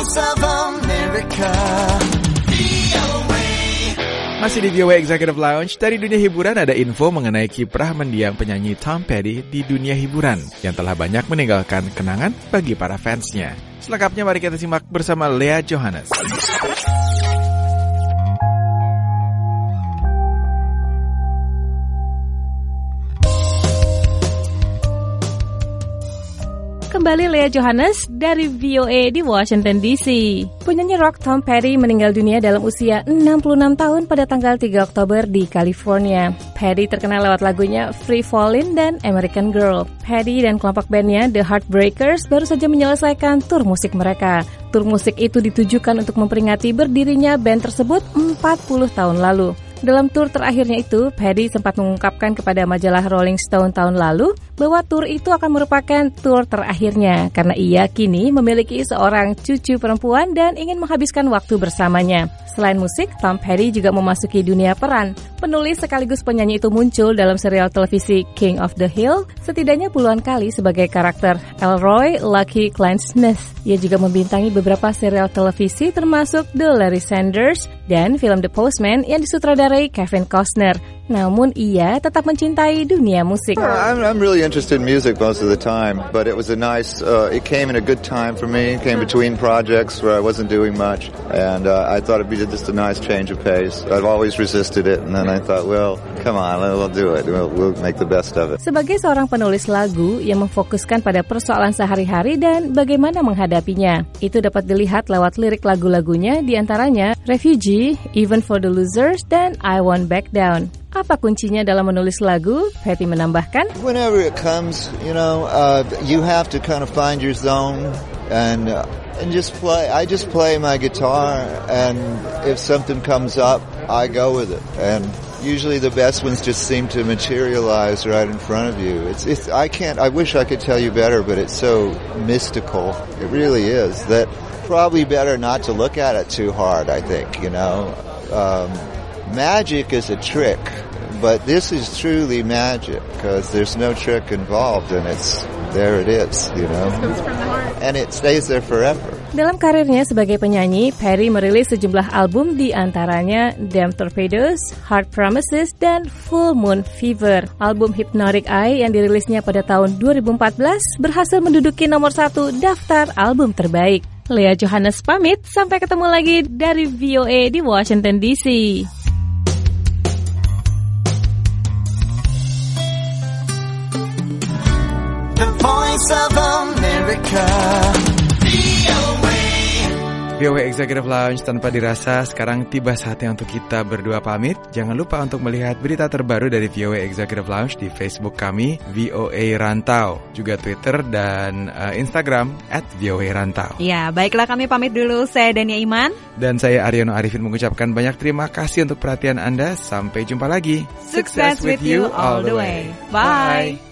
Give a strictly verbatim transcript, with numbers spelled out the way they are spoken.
Voice of America. Masih di V O A Executive Lounge. Dari dunia hiburan ada info mengenai kiprah mendiang penyanyi Tom Petty di dunia hiburan yang telah banyak meninggalkan kenangan bagi para fansnya. Selengkapnya mari kita simak bersama Leah Johannes. Kembali Leah Johannes dari V O A di Washington D C. Penyanyi rock Tom Petty meninggal dunia dalam usia enam puluh enam tahun pada tanggal tiga Oktober di California. Petty terkenal lewat lagunya Free Fallin' dan American Girl. Petty dan kelompok bandnya The Heartbreakers baru saja menyelesaikan tur musik mereka. Tur musik itu ditujukan untuk memperingati berdirinya band tersebut empat puluh tahun lalu. Dalam tur terakhirnya itu, Petty sempat mengungkapkan kepada majalah Rolling Stone tahun lalu bahwa tur itu akan merupakan tur terakhirnya karena ia kini memiliki seorang cucu perempuan dan ingin menghabiskan waktu bersamanya. Selain musik, Tom Petty juga memasuki dunia peran. Penulis sekaligus penyanyi itu muncul dalam serial televisi King of the Hill setidaknya puluhan kali sebagai karakter Elroy Lucky Klein-Smith. Ia juga membintangi beberapa serial televisi termasuk The Larry Sanders dan film The Postman yang disutradarai Kevin Costner. Namun ia tetap mencintai dunia musik. I'm, I'm really interested in music most of the time, but it was a nice, uh, it came in a good time for me. It came between projects where I wasn't doing much, and uh, I thought it'd be just a nice change of pace. I've always resisted it, and then I thought, well, come on, we'll do it. We'll, we'll make the best of it. Sebagai seorang penulis lagu yang memfokuskan pada persoalan sehari-hari dan bagaimana menghadapinya, itu dapat dilihat lewat lirik lagu-lagunya, diantaranya Refugee, Even for the Losers, dan I Won't Back Down. Apa kuncinya dalam menulis lagu? Petty menambahkan, Whenever it comes, you know, uh, you have to kind of find your zone and uh, and just play. I just play my guitar, and if something comes up, I go with it. And usually the best ones just seem to materialize right in front of you. It's, it's, I can't, I wish I could tell you better, but it's so mystical. It really is. That probably better not to look at it too hard, I think, you know. Um, Magic is a trick, but this is truly magic because there's no trick involved and it's there it is, you know. And it stays there forever. Dalam karirnya sebagai penyanyi, Petty merilis sejumlah album di antaranya Damn Torpedoes, Hard Promises, dan Full Moon Fever. Album Hypnotic Eye yang dirilisnya pada tahun dua ribu empat belas berhasil menduduki nomor satu daftar album terbaik. Leah Johannes pamit, sampai ketemu lagi dari V O A di Washington D C. The Voice of America. V O A Executive Lounge tanpa dirasa, sekarang tiba saatnya untuk kita berdua pamit. Jangan lupa untuk melihat berita terbaru dari V O A Executive Lounge di Facebook kami, V O A Rantau, juga Twitter dan uh, Instagram at V O A Rantau. Ya, baiklah kami pamit dulu. Saya Dania Iman. Dan saya Aryono Arifin mengucapkan banyak terima kasih untuk perhatian Anda. Sampai jumpa lagi. Success with you all the way. Bye.